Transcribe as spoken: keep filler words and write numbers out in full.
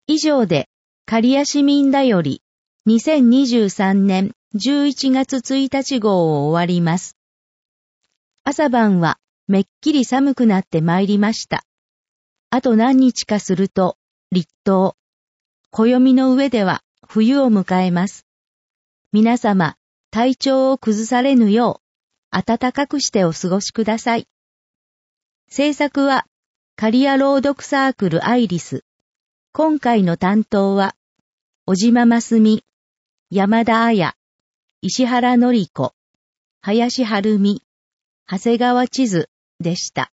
以上で、刈谷市民だより、にせんにじゅうさんねんじゅういちがつついたち号を終わります。朝晩はめっきり寒くなってまいりました。あと何日かすると、立冬。暦の上では冬を迎えます。皆様、体調を崩されぬよう、暖かくしてお過ごしください。制作は、刈谷朗読サークルアイリス。今回の担当は、小島真澄、山田彩、石原典子、林晴美、長谷川千鶴でした。